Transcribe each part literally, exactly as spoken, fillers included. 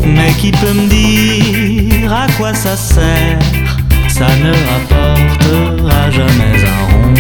Mais qui peut me dire à quoi ça sert? Ça ne rapportera jamais un rond.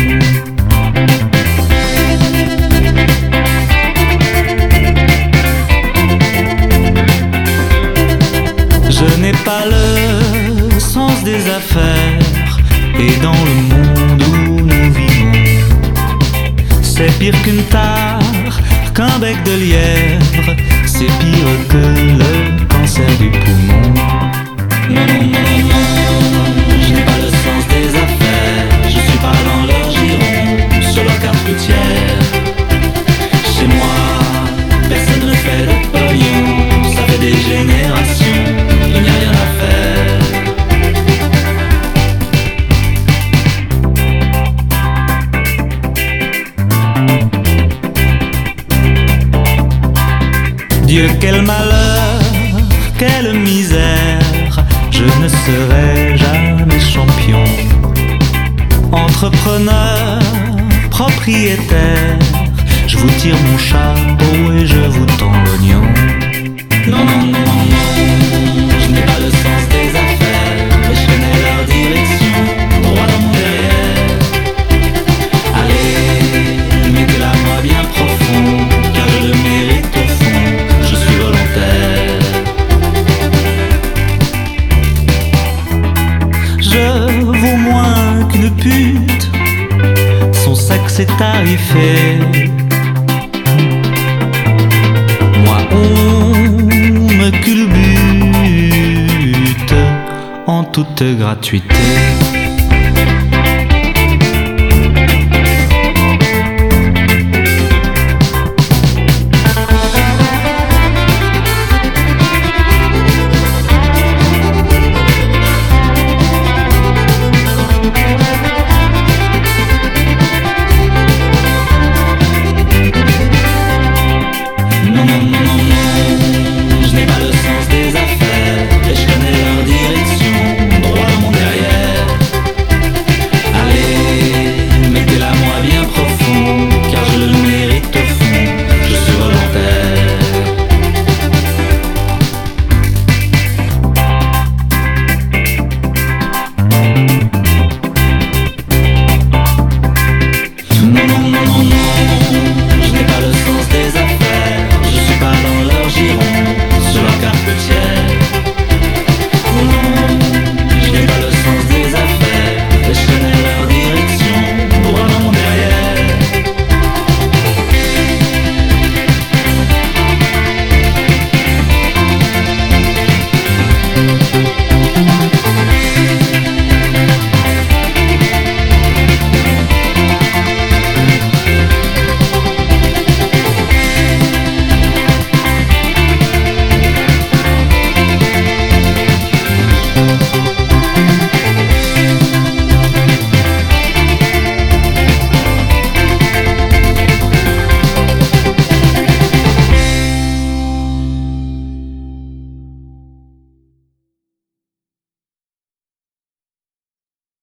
Je n'ai pas le sens des affaires, et dans le monde où nous vivons, c'est pire qu'une tare, qu'un bec de lièvre, c'est pire que le cancer du poumon. Non, non, non, non, je n'ai pas le sens des affaires, je suis pas dans leur giron, sur leur carte routière. Chez moi, personne ne fait de pognon, ça fait des générations, il n'y a rien à faire. Dieu, quel malheur, quelle misère, je ne serai jamais champion. Entrepreneur, propriétaire, je vous tire mon chapeau et je vous tends l'oignon. Non, non, non, non, non, je n'ai pas le sens des affaires, mais je connais leur direction, droit dans mon derrière. Allez, mettez-la moi bien profond, car je le mérite au fond, je suis volontaire. Je vaux moins qu'une pute, son sexe est tarifé. Moi on me culbute en toute gratuité.